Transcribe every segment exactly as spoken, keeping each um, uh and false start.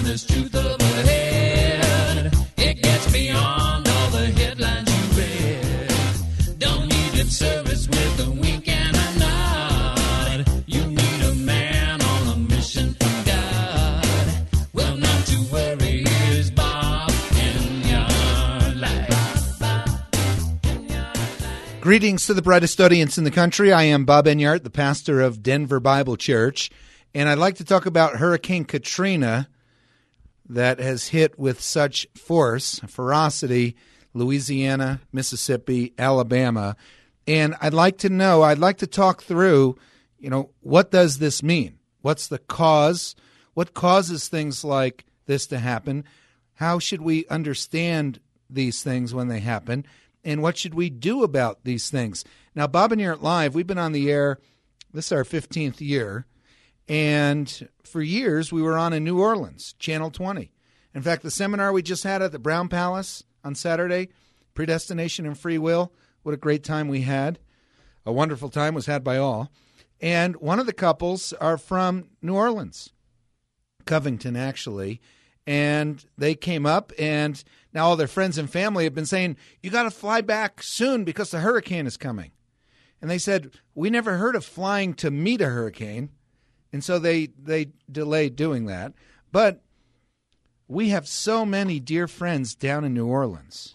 there's truth up ahead. It gets beyond all the headlines you read. Don't need lip service with a wink and a nod. You need a man on a mission from God. Well, not to worry, here's Bob Enyart. Greetings to the brightest audience in the country. I am Bob Enyart, the pastor of Denver Bible Church, and I'd like to talk about Hurricane Katrina that has hit with such force, ferocity, Louisiana, Mississippi, Alabama. And I'd like to know, I'd like to talk through, you know, what does this mean? What's the cause? What causes things like this to happen? How should we understand these things when they happen? And what should we do about these things? Now, Bob Enyart Live, we've been on the air, this is our fifteenth year, and for years we were on in New Orleans, Channel twenty. In fact, the seminar we just had at the Brown Palace on Saturday, Predestination and Free Will, what a great time we had. A wonderful time was had by all. And one of the couples are from New Orleans, Covington, actually. And they came up, and now all their friends and family have been saying, you got to fly back soon because the hurricane is coming. And they said, we never heard of flying to meet a hurricane. And so they, they delayed doing that. But we have so many dear friends down in New Orleans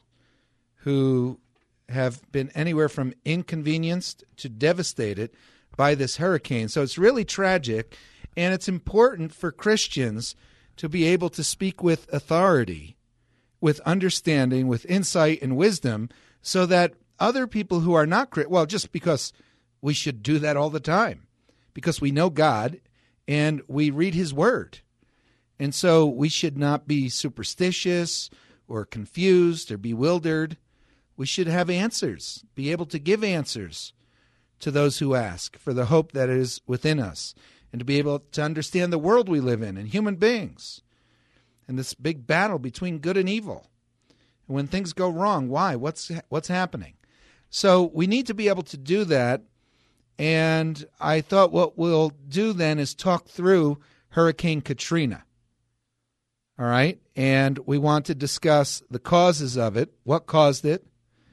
who have been anywhere from inconvenienced to devastated by this hurricane. So it's really tragic, and it's important for Christians to be able to speak with authority, with understanding, with insight and wisdom, so that other people who are not, well, just because we should do that all the time, because we know God and we read His Word. And so we should not be superstitious or confused or bewildered. We should have answers, be able to give answers to those who ask for the hope that is within us, and to be able to understand the world we live in and human beings and this big battle between good and evil. And when things go wrong, why? What's what's happening? So we need to be able to do that. And I thought what we'll do then is talk through Hurricane Katrina. All right? And we want to discuss the causes of it, what caused it,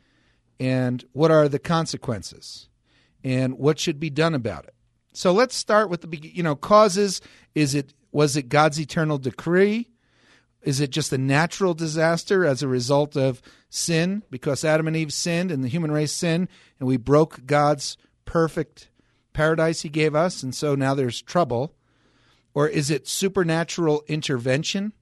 and what are the consequences, and what should be done about it. So let's start with the, you know, causes. Is it, was it God's eternal decree? Is it just a natural disaster as a result of sin? Because Adam and Eve sinned and the human race sinned, and we broke God's perfect paradise He gave us, and so now there's trouble. Or is it supernatural intervention?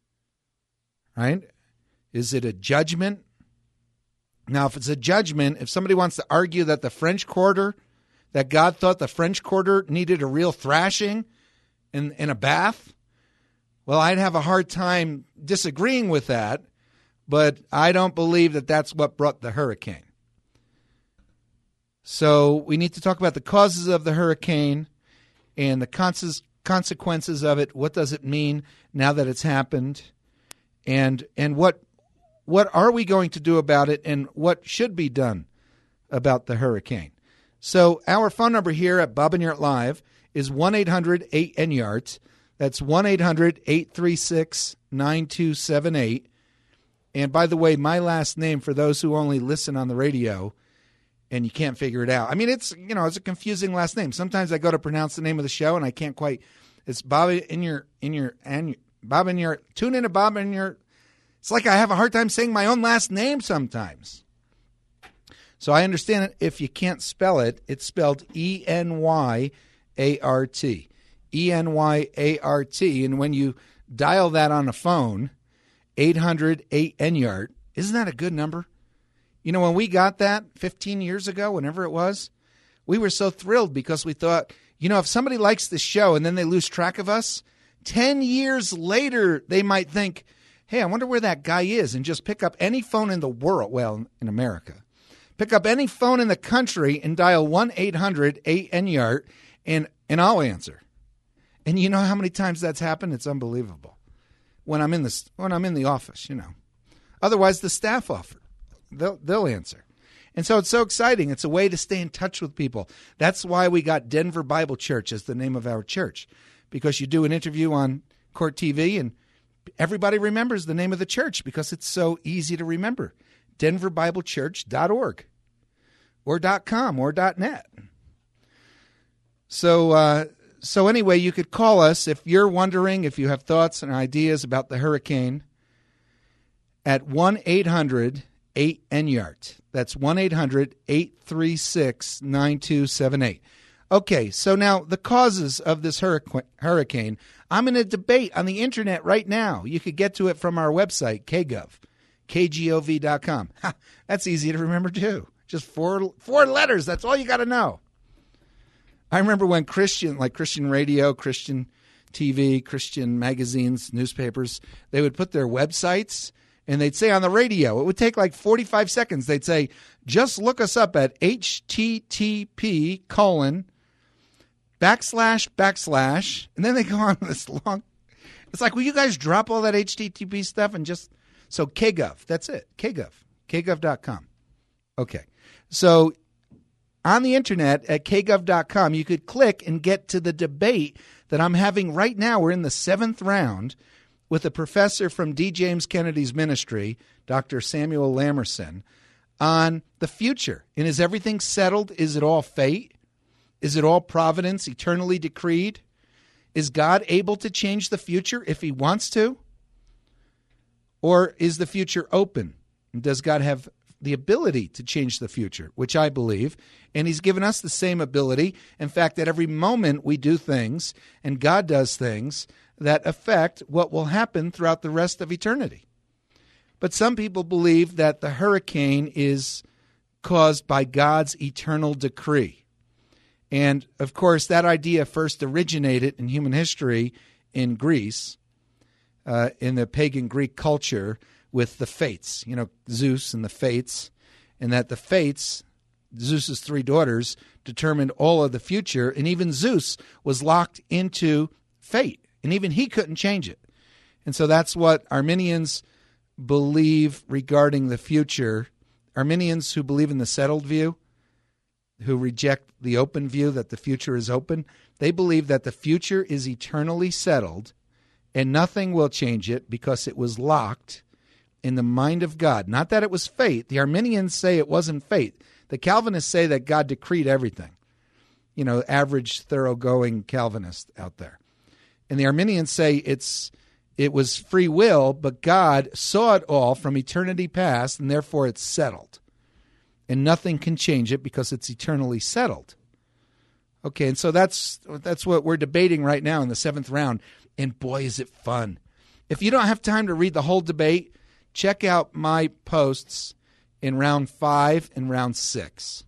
Right? Is it a judgment? Now, if it's a judgment, if somebody wants to argue that the French Quarter, that God thought the French Quarter needed a real thrashing in, in a bath, well, I'd have a hard time disagreeing with that, but I don't believe that that's what brought the hurricane. So we need to talk about the causes of the hurricane and the consequences of it. What does it mean now that it's happened? And and what what are we going to do about it, and what should be done about the hurricane? So our phone number here at Bob Enyart Live is one eight hundred eight Enyart. That's one eight hundred eight three six nine two seven eight. And by the way, my last name, for those who only listen on the radio and you can't figure it out. I mean, it's, you know, it's a confusing last name. Sometimes I go to pronounce the name of the show and I can't quite. It's Bob Enyart, in your and Bob Enyart. Tune in to Bob Enyart. It's like I have a hard time saying my own last name sometimes. So I understand it. If you can't spell it, it's spelled E N Y A R T. E N Y A R T. And when you dial that on a phone, eight hundred eight Enyart, isn't that a good number? You know, when we got that fifteen years ago, whenever it was, we were so thrilled because we thought, you know, if somebody likes the show and then they lose track of us, ten years later they might think, hey, I wonder where that guy is, and just pick up any phone in the world, well, in America, pick up any phone in the country and dial one eight hundred eight Enyart, and, and I'll answer. And you know how many times that's happened? It's unbelievable. When I'm in the, when I'm in the office, you know. Otherwise, the staff offer. They'll, they'll answer. And so it's so exciting. It's a way to stay in touch with people. That's why we got Denver Bible Church as the name of our church, because you do an interview on Court T V and everybody remembers the name of the church because it's so easy to remember. denver bible church dot org or .com or .net. So, uh, so anyway, you could call us if you're wondering, if you have thoughts and ideas about the hurricane, at one eight hundred eight N Y A R T. That's one eight hundred eight three six nine two seven eight. Okay, so now the causes of this hurricane. I'm in a debate on the internet right now. You could get to it from our website, K G O V, K G O V dot com. Ha, that's easy to remember, too. Just four four letters. That's all you got to know. I remember when Christian, like Christian radio, Christian T V, Christian magazines, newspapers, they would put their websites, and they'd say on the radio, it would take like forty-five seconds. They'd say, just look us up at H T T P colon backslash backslash, and then they go on this long. It's like, will you guys drop all that H T T P stuff and just, so K G O V, that's it, K G O V, K G O V dot com. Okay, so on the internet at K G O V dot com, you could click and get to the debate that I'm having right now. We're in the seventh round with a professor from D. James Kennedy's ministry, Doctor Samuel Lamerson, on the future. And is everything settled? Is it all fate? Is it all providence, eternally decreed? Is God able to change the future if he wants to? Or is the future open? And does God have the ability to change the future, which I believe, and he's given us the same ability. In fact, at every moment we do things, and God does things that affect what will happen throughout the rest of eternity. But some people believe that the hurricane is caused by God's eternal decree. And, of course, that idea first originated in human history in Greece, uh, in the pagan Greek culture, with the Fates, you know, Zeus and the Fates, and that the Fates, Zeus's three daughters, determined all of the future, and even Zeus was locked into fate, and even he couldn't change it. And so that's what Arminians believe regarding the future. Arminians who believe in the settled view, who reject the open view that the future is open, they believe that the future is eternally settled and nothing will change it because it was locked in the mind of God. Not that it was fate. The Arminians say it wasn't fate. The Calvinists say that God decreed everything. You know, average, thoroughgoing Calvinist out there. And the Arminians say it's it was free will, but God saw it all from eternity past, and therefore it's settled. And nothing can change it because it's eternally settled. Okay, and so that's that's what we're debating right now in the seventh round. And boy, is it fun. If you don't have time to read the whole debate, check out my posts in round five and round six.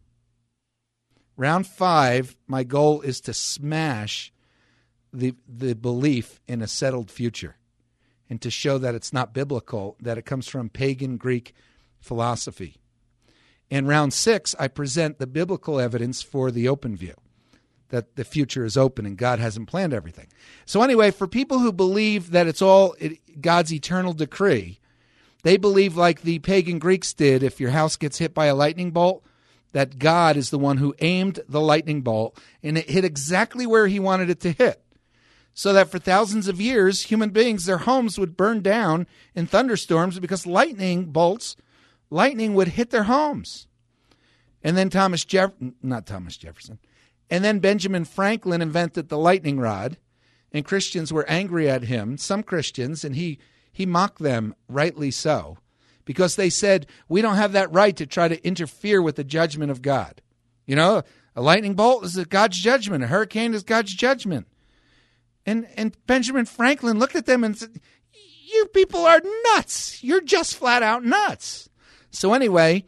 Round five, my goal is to smash the the belief in a settled future and to show that it's not biblical, that it comes from pagan Greek philosophy. In round six, I present the biblical evidence for the open view, that the future is open and God hasn't planned everything. So anyway, for people who believe that it's all God's eternal decree, they believe, like the pagan Greeks did, if your house gets hit by a lightning bolt, that God is the one who aimed the lightning bolt and it hit exactly where he wanted it to hit. So that for thousands of years, human beings, their homes would burn down in thunderstorms because lightning bolts, lightning would hit their homes. And then Thomas Jeff, not Thomas Jefferson, and then Benjamin Franklin invented the lightning rod, and Christians were angry at him, some Christians, and he He mocked them, rightly so, because they said, we don't have that right to try to interfere with the judgment of God. You know, a lightning bolt is God's judgment. A hurricane is God's judgment. And and Benjamin Franklin looked at them and said, you people are nuts. You're just flat out nuts. So anyway,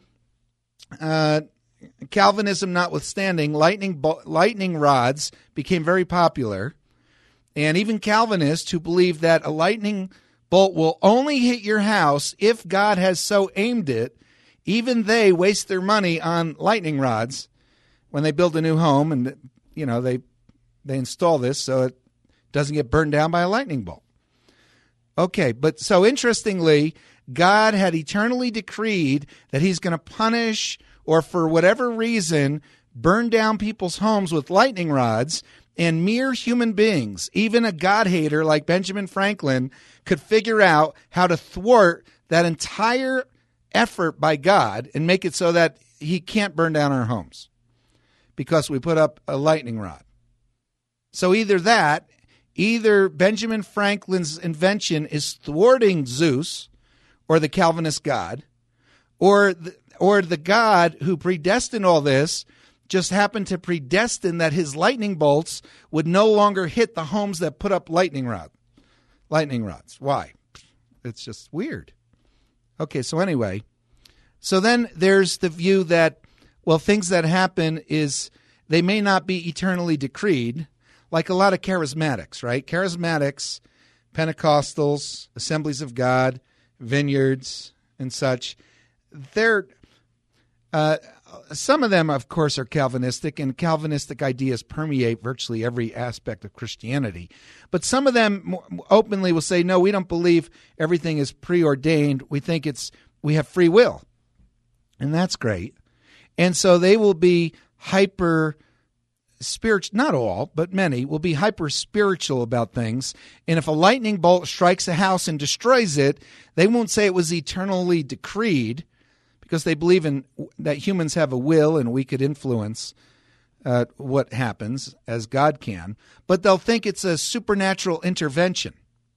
uh, Calvinism notwithstanding, lightning bo- lightning rods became very popular. And even Calvinists who believe that a lightning bolt will only hit your house if God has so aimed it, even they waste their money on lightning rods when they build a new home, and you know they they install this so it doesn't get burned down by a lightning bolt. Okay, but so interestingly, God had eternally decreed that he's going to punish or for whatever reason burn down people's homes with lightning rods, and mere human beings, even a God-hater like Benjamin Franklin, could figure out how to thwart that entire effort by God and make it so that he can't burn down our homes because we put up a lightning rod. So either that, either Benjamin Franklin's invention is thwarting Zeus or the Calvinist God, or the, or the God who predestined all this just happened to predestine that his lightning bolts would no longer hit the homes that put up lightning rod, lightning rods. Why? It's just weird. Okay, so anyway, so then there's the view that, well, things that happen is they may not be eternally decreed, like a lot of charismatics, right? Charismatics, Pentecostals, Assemblies of God, vineyards, and such, they're, uh, some of them, of course, are Calvinistic, and Calvinistic ideas permeate virtually every aspect of Christianity. But some of them openly will say, no, we don't believe everything is preordained. We think it's we have free will. And that's great. And so they will be hyper spiritual, not all, but many, will be hyper spiritual about things. And if a lightning bolt strikes a house and destroys it, they won't say it was eternally decreed, because they believe in that humans have a will and we could influence uh, what happens as God can. But they'll think it's a supernatural intervention,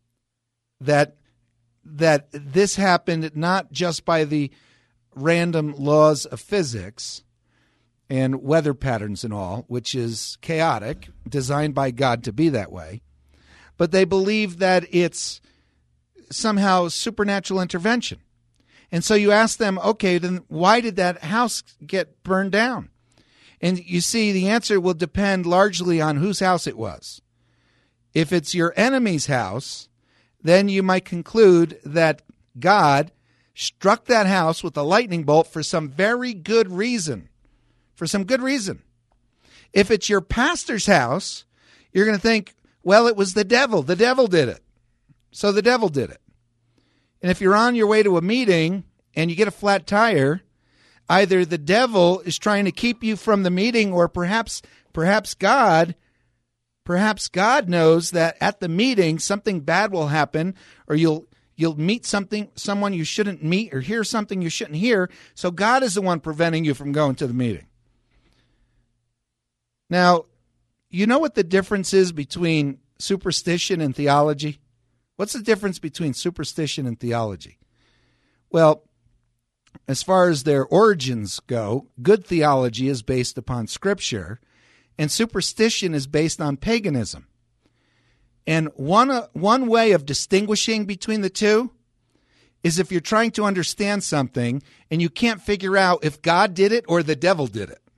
that that this happened not just by the random laws of physics and weather patterns and all, which is chaotic, designed by God to be that way, but they believe that it's somehow supernatural intervention. And so you ask them, okay, then why did that house get burned down? And you see, the answer will depend largely on whose house it was. If it's your enemy's house, then you might conclude that God struck that house with a lightning bolt for some very good reason, for some good reason. If it's your pastor's house, you're going to think, well, it was the devil. The devil did it. So the devil did it. And if you're on your way to a meeting and you get a flat tire, either the devil is trying to keep you from the meeting, or perhaps perhaps God, perhaps God knows that at the meeting something bad will happen, or you'll you'll meet something someone you shouldn't meet, or hear something you shouldn't hear. So God is the one preventing you from going to the meeting. Now, you know what the difference is between superstition and theology? What's the difference between superstition and theology? Well, as far as their origins go, good theology is based upon Scripture, and superstition is based on paganism. And one, uh, one way of distinguishing between the two is if you're trying to understand something and you can't figure out if God did it or the devil did it.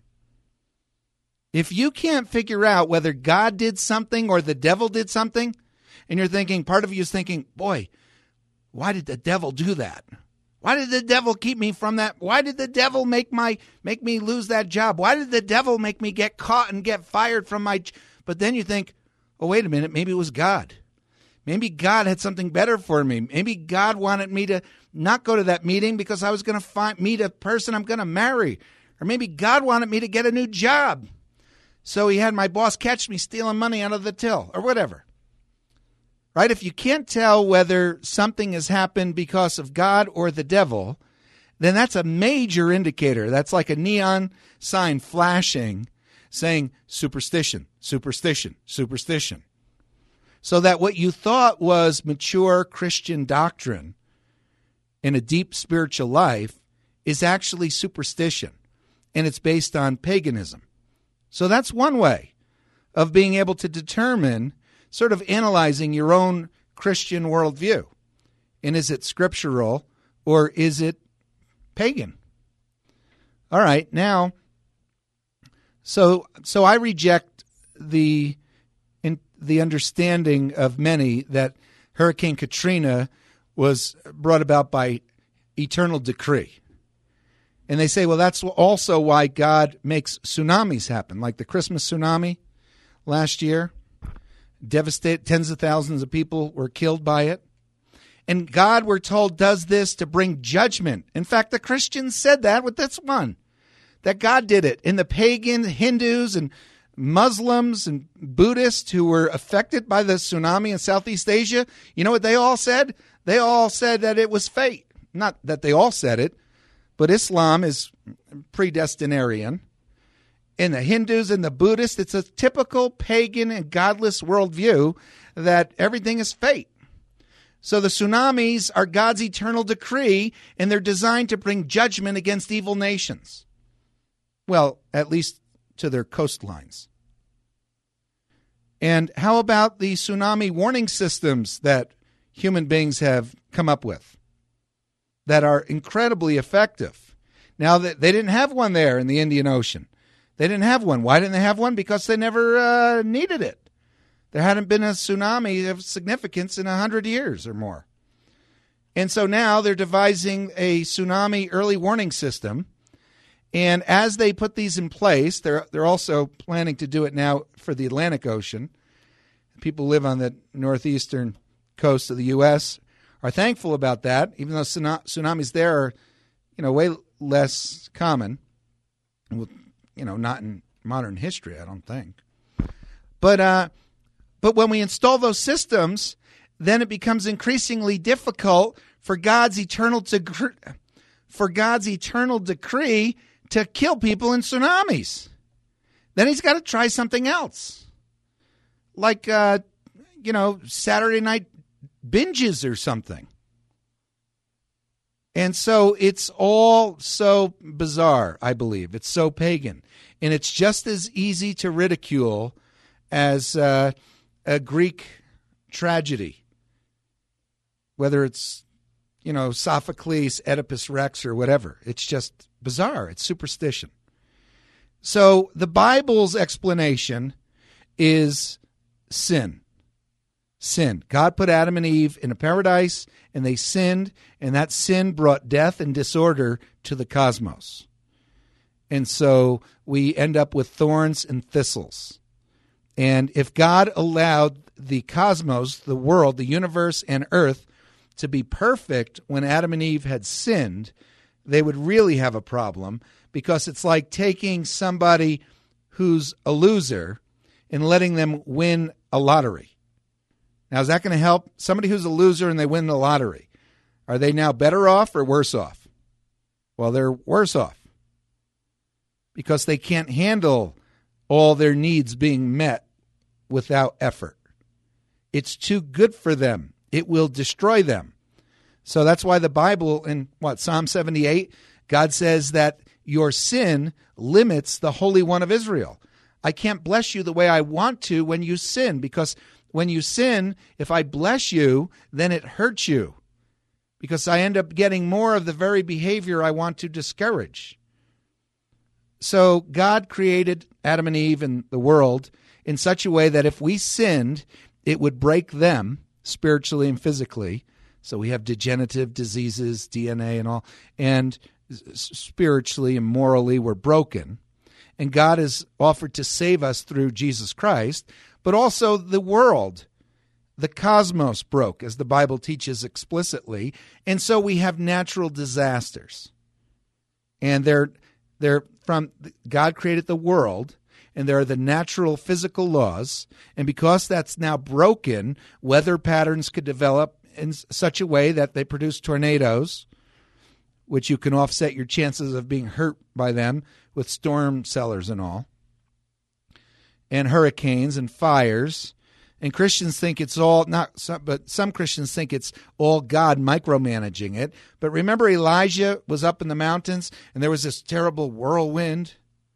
If you can't figure out whether God did something or the devil did something, and you're thinking, part of you is thinking, boy, why did the devil do that? Why did the devil keep me from that? Why did the devil make my make me lose that job? Why did the devil make me get caught and get fired from my... But then you think, oh, wait a minute, maybe it was God. Maybe God had something better for me. Maybe God wanted me to not go to that meeting because I was going to find meet a person I'm going to marry. Or maybe God wanted me to get a new job. So he had my boss catch me stealing money out of the till, or whatever. Right? If you can't tell whether something has happened because of God or the devil, then that's a major indicator. That's like a neon sign flashing saying superstition, superstition, superstition. So that what you thought was mature Christian doctrine in a deep spiritual life is actually superstition, and it's based on paganism. So that's one way of being able to determine, sort of analyzing your own Christian worldview. And is it scriptural or is it pagan? All right, now, so so I reject the in, the understanding of many that Hurricane Katrina was brought about by eternal decree. And they say, well, that's also why God makes tsunamis happen, like the Christmas tsunami last year. Devastated, tens of thousands of people were killed by it. And God, we're told, does this to bring judgment. In fact, the Christians said that with this one, that God did it. And the pagan Hindus and Muslims and Buddhists who were affected by the tsunami in Southeast Asia, you know what they all said? They all said that it was fate. Not that they all said it, but Islam is predestinarian. In the Hindus and the Buddhists, it's a typical pagan and godless worldview that everything is fate. So the tsunamis are God's eternal decree, and they're designed to bring judgment against evil nations. Well, at least to their coastlines. And how about the tsunami warning systems that human beings have come up with that are incredibly effective? Now, they didn't have one there in the Indian Ocean. They didn't have one. Why didn't they have one? Because they never uh, needed it. There hadn't been a tsunami of significance in one hundred years or more. And so now they're devising a tsunami early warning system. And as they put these in place, they're they're also planning to do it now for the Atlantic Ocean. People who live on the northeastern coast of the U S are thankful about that, even though tsunamis there are, you know, way less common. You know, not in modern history, I don't think. But uh, but when we install those systems, then it becomes increasingly difficult for God's eternal decree, for God's eternal decree to kill people in tsunamis. Then he's got to try something else, like uh, you know, Saturday night binges or something. And so it's all so bizarre, I believe. It's so pagan. And it's just as easy to ridicule as uh, a Greek tragedy, whether it's, you know, Sophocles, Oedipus Rex, or whatever. It's just bizarre. It's superstition. So the Bible's explanation is sin. Sin. God put Adam and Eve in a paradise, and they sinned, and that sin brought death and disorder to the cosmos. And so we end up with thorns and thistles. And if God allowed the cosmos, the world, the universe, and earth to be perfect when Adam and Eve had sinned, they would really have a problem, because it's like taking somebody who's a loser and letting them win a lottery. Now, is that going to help? Somebody who's a loser and they win the lottery, are they now better off or worse off? Well, they're worse off because they can't handle all their needs being met without effort. It's too good for them. It will destroy them. So that's why the Bible in, what, Psalm seventy-eight, God says that your sin limits the Holy One of Israel. I can't bless you the way I want to when you sin, because when you sin, if I bless you, then it hurts you, because I end up getting more of the very behavior I want to discourage. So God created Adam and Eve and the world in such a way that if we sinned, it would break them spiritually and physically. So we have degenerative diseases, D N A and all, and spiritually and morally we're broken. And God has offered to save us through Jesus Christ, but also the world, the cosmos broke, as the Bible teaches explicitly, and so we have natural disasters. And they're they're from God created the world, and there are the natural physical laws, and because that's now broken, weather patterns could develop in such a way that they produce tornadoes, which you can offset your chances of being hurt by them with storm cellars and all, and hurricanes and fires. And Christians think it's all, not some, but some Christians think it's all God micromanaging it. But remember, Elijah was up in the mountains, and there was this terrible whirlwind.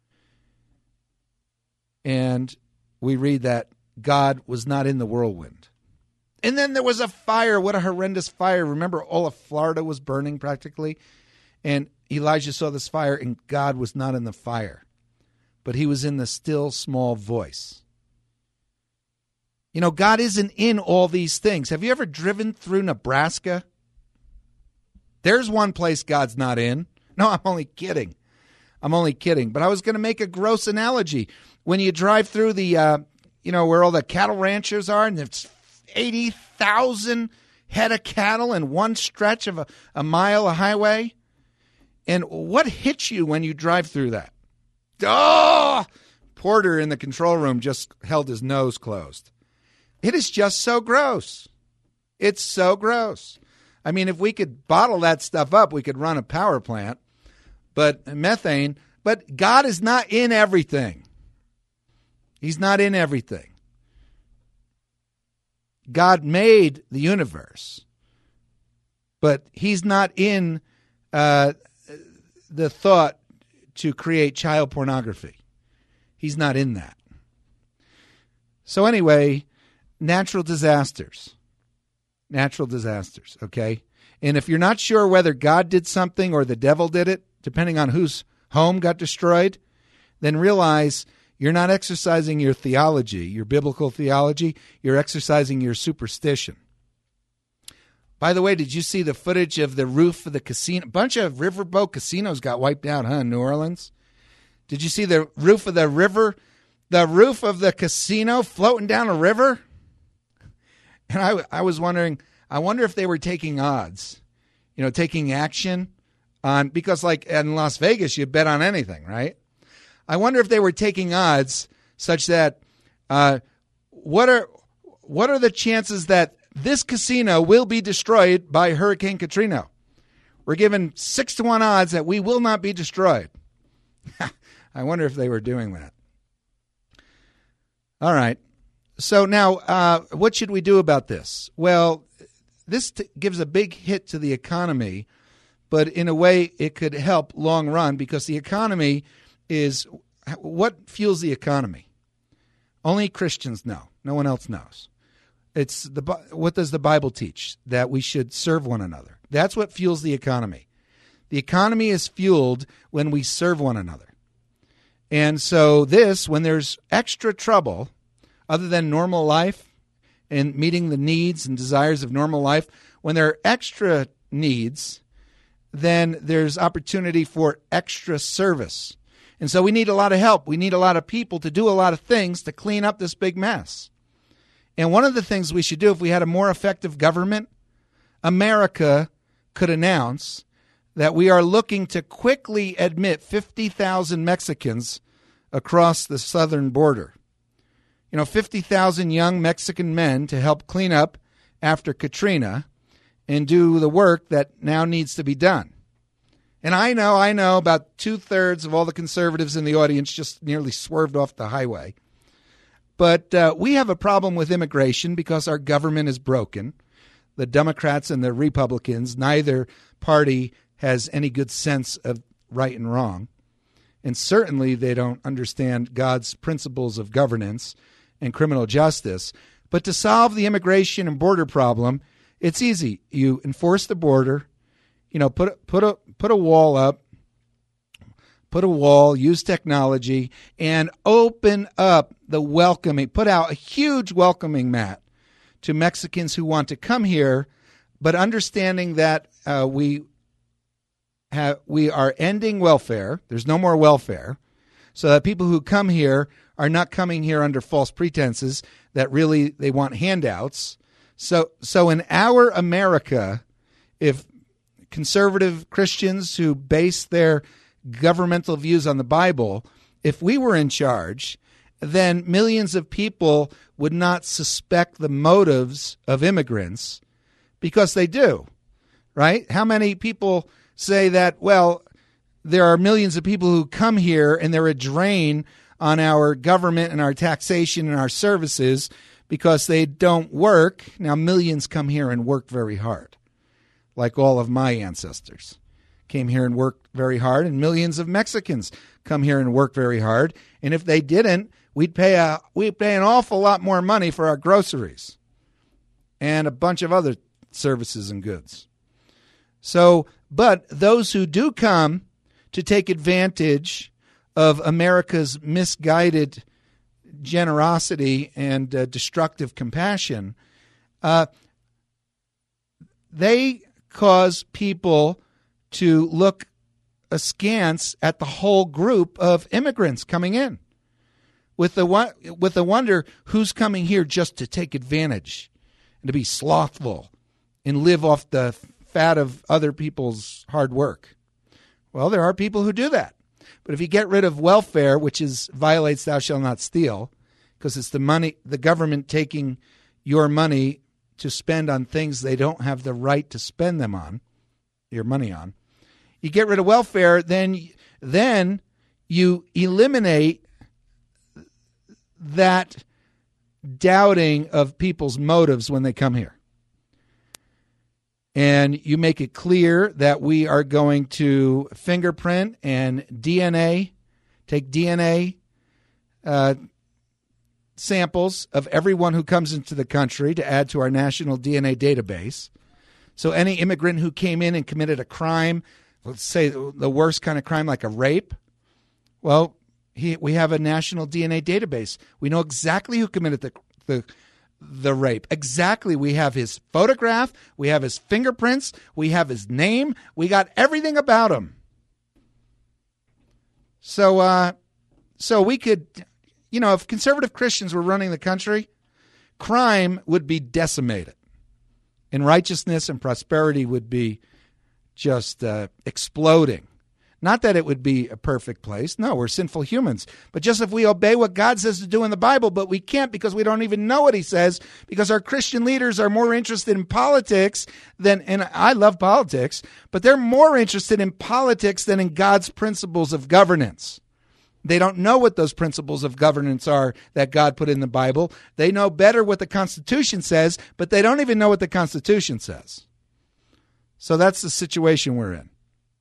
And we read that God was not in the whirlwind. And then there was a fire. What a horrendous fire. Remember, all of Florida was burning practically. And Elijah saw this fire, and God was not in the fire, but he was in the still small voice. You know, God isn't in all these things. Have you ever driven through Nebraska? There's one place God's not in. No, I'm only kidding. I'm only kidding. But I was going to make a gross analogy. When you drive through the, uh, you know, where all the cattle ranchers are, and it's eighty thousand head of cattle in one stretch of a, a mile of highway. And what hits you when you drive through that? Oh, Porter in the control room just held his nose closed. It is just so gross. It's so gross. I mean, if we could bottle that stuff up, we could run a power plant. But methane, but God is not in everything. He's not in everything. God made the universe, but he's not in uh, the thought to create child pornography. He's not in that. So anyway, natural disasters. Natural disasters, okay? And if you're not sure whether God did something or the devil did it, depending on whose home got destroyed, then realize you're not exercising your theology, your biblical theology. You're exercising your superstition. By the way, did you see the footage of the roof of the casino? A bunch of riverboat casinos got wiped out, huh, in New Orleans? Did you see the roof of the river, the roof of the casino floating down a river? And I, I was wondering, I wonder if they were taking odds, you know, taking action on, because like in Las Vegas, you bet on anything, right? I wonder if they were taking odds such that uh, what are what are the chances that this casino will be destroyed by Hurricane Katrina? We're given six to one odds that we will not be destroyed. I wonder if they were doing that. All right. So now, uh, what should we do about this? Well, this t- gives a big hit to the economy, but in a way it could help long run, because the economy is what fuels the economy. Only Christians know. No one else knows. It's the what does the Bible teach? That we should serve one another. That's what fuels the economy. The economy is fueled when we serve one another. And so this, when there's extra trouble, other than normal life and meeting the needs and desires of normal life, when there are extra needs, then there's opportunity for extra service. And so we need a lot of help. We need a lot of people to do a lot of things to clean up this big mess. And one of the things we should do, if we had a more effective government, America could announce that we are looking to quickly admit fifty thousand Mexicans across the southern border. You know, fifty thousand young Mexican men to help clean up after Katrina and do the work that now needs to be done. And I know, I know about two-thirds of all the conservatives in the audience just nearly swerved off the highway. But uh, we have a problem with immigration because our government is broken. The Democrats and the Republicans, neither party has any good sense of right and wrong. And certainly they don't understand God's principles of governance and criminal justice. But to solve the immigration and border problem, it's easy. You enforce the border, you know, put put a put a wall up, put a wall, use technology, and open up the welcoming, put out a huge welcoming mat to Mexicans who want to come here, but understanding that uh, we have we are ending welfare. There's no more welfare, so that people who come here are not coming here under false pretenses that really they want handouts. So, so in our America, if conservative Christians who base their governmental views on the Bible, if we were in charge, then millions of people would not suspect the motives of immigrants, because they do, right? How many people say that, well, there are millions of people who come here and they're a drain on our government and our taxation and our services because they don't work. Now, millions come here and work very hard, like all of my ancestors came here and worked very hard, and millions of Mexicans come here and work very hard. And if they didn't, we'd pay a we'd pay an awful lot more money for our groceries and a bunch of other services and goods. So, but those who do come to take advantage of America's misguided generosity and uh, destructive compassion, uh, they cause people to look askance at the whole group of immigrants coming in, with the with the wonder who's coming here just to take advantage and to be slothful and live off the fat of other people's hard work. Well, there are people who do that. But if you get rid of welfare, which is violates thou shalt not steal, because it's the money, the government taking your money to spend on things they don't have the right to spend them on, your money on. You get rid of welfare, then then you eliminate that doubting of people's motives when they come here. And you make it clear that we are going to fingerprint and D N A, take D N A uh, samples of everyone who comes into the country to add to our national D N A database. So any immigrant who came in and committed a crime, let's say the worst kind of crime like a rape, well, he, we have a national D N A database. We know exactly who committed the the the rape. Exactly. We have his photograph. We have his fingerprints. We have his name. We got everything about him. So, uh, so we could, you know, if conservative Christians were running the country, crime would be decimated. And righteousness and prosperity would be just uh, exploding. Not that it would be a perfect place. No, we're sinful humans. But just if we obey what God says to do in the Bible, but we can't because we don't even know what he says, because our Christian leaders are more interested in politics than, and I love politics, but they're more interested in politics than in God's principles of governance. They don't know what those principles of governance are that God put in the Bible. They know better what the Constitution says, but they don't even know what the Constitution says. So that's the situation we're in.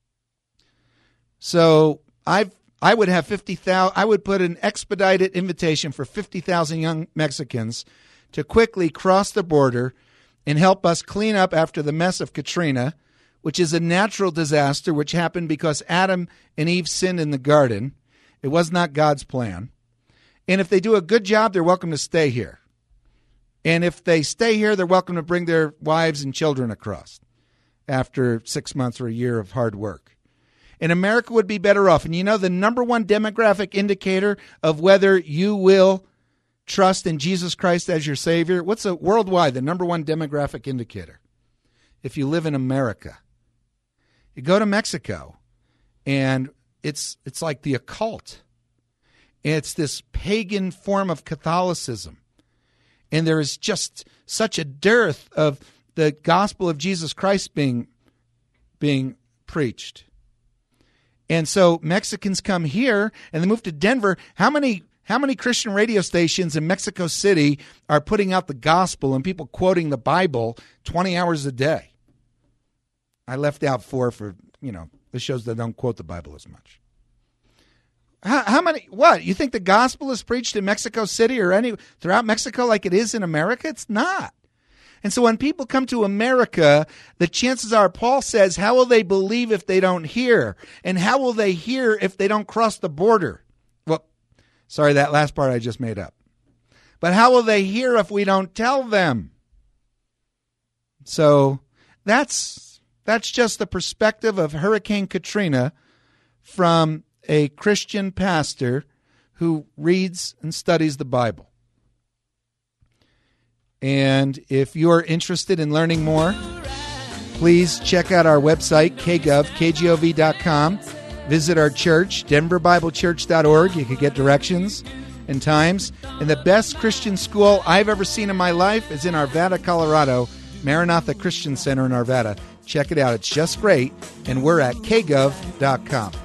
So I I would have fifty thousand. I would put an expedited invitation for fifty thousand young Mexicans to quickly cross the border and help us clean up after the mess of Katrina, which is a natural disaster which happened because Adam and Eve sinned in the garden. It was not God's plan. And if they do a good job, they're welcome to stay here. And if they stay here, they're welcome to bring their wives and children across after six months or a year of hard work. And America would be better off. And you know, the number one demographic indicator of whether you will trust in Jesus Christ as your Savior, what's a worldwide, the number one demographic indicator? If you live in America. You go to Mexico, and it's it's like the occult. It's this pagan form of Catholicism. And there is just such a dearth of the gospel of Jesus Christ being being preached. And so Mexicans come here and they move to Denver. How many how many Christian radio stations in Mexico City are putting out the gospel and people quoting the Bible twenty hours a day? I left out four for, you know, the shows that don't quote the Bible as much. How, how many, what? You think the gospel is preached in Mexico City or any throughout Mexico like it is in America? It's not. And so when people come to America, the chances are, Paul says, how will they believe if they don't hear? And how will they hear if they don't cross the border? Well, sorry, that last part I just made up. But how will they hear if we don't tell them? So that's that's just the perspective of Hurricane Katrina from a Christian pastor who reads and studies the Bible. And if you're interested in learning more, please check out our website, k gov, k gov dot com. Visit our church, denver bible church dot org. You can get directions and times. And the best Christian school I've ever seen in my life is in Arvada, Colorado, Maranatha Christian Center in Arvada. Check it out. It's just great. And we're at k gov dot com.